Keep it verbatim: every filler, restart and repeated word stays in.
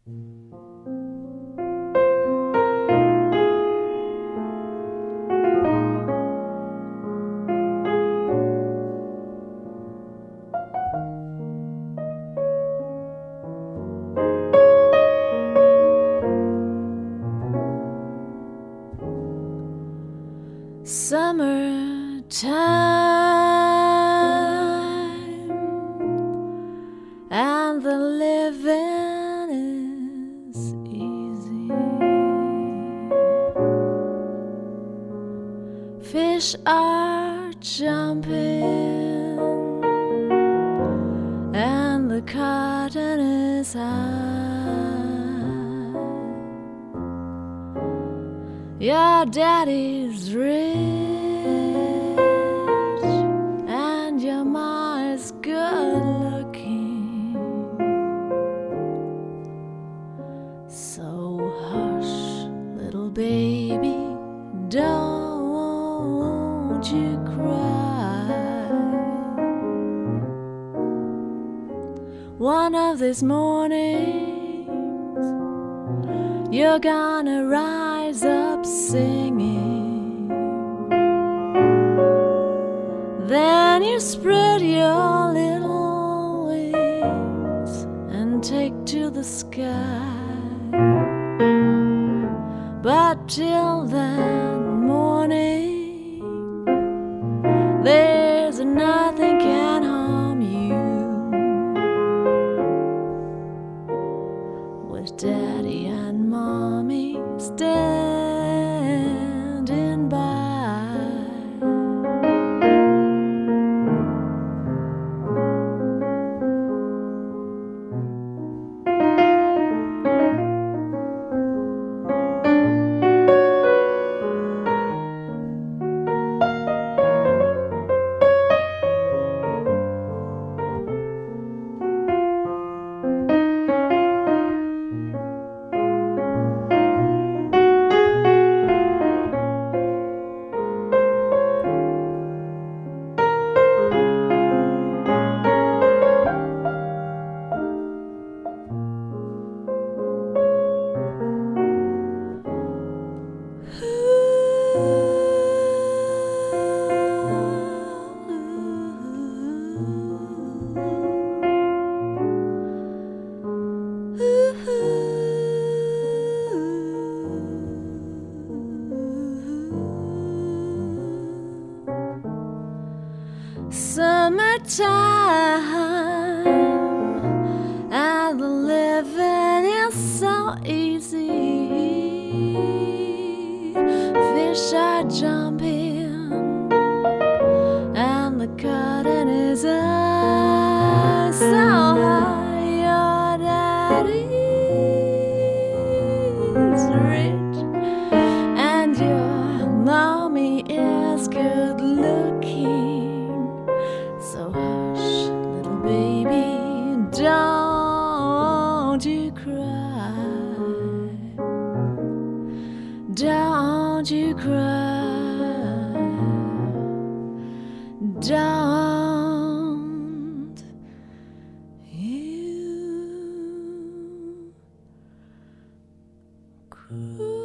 Summertime, and the living is easy. Fish are jumping, and the cotton is high. Your daddy's rich, and your ma is good looking. So hush, little baby, don't you cry. One of these mornings you're gonna rise up singing. Then you spread your little wings and take to the sky. But till that morning, there's nothing can harm you. With daddy and mommy standing by. Summertime, and the living is so easy. Fish are jumping, and the cotton is high, so high. Your daddy's rich, and your mommy is good looking. So hush, little baby, don't you cry. Don't you cry. Don't you cry.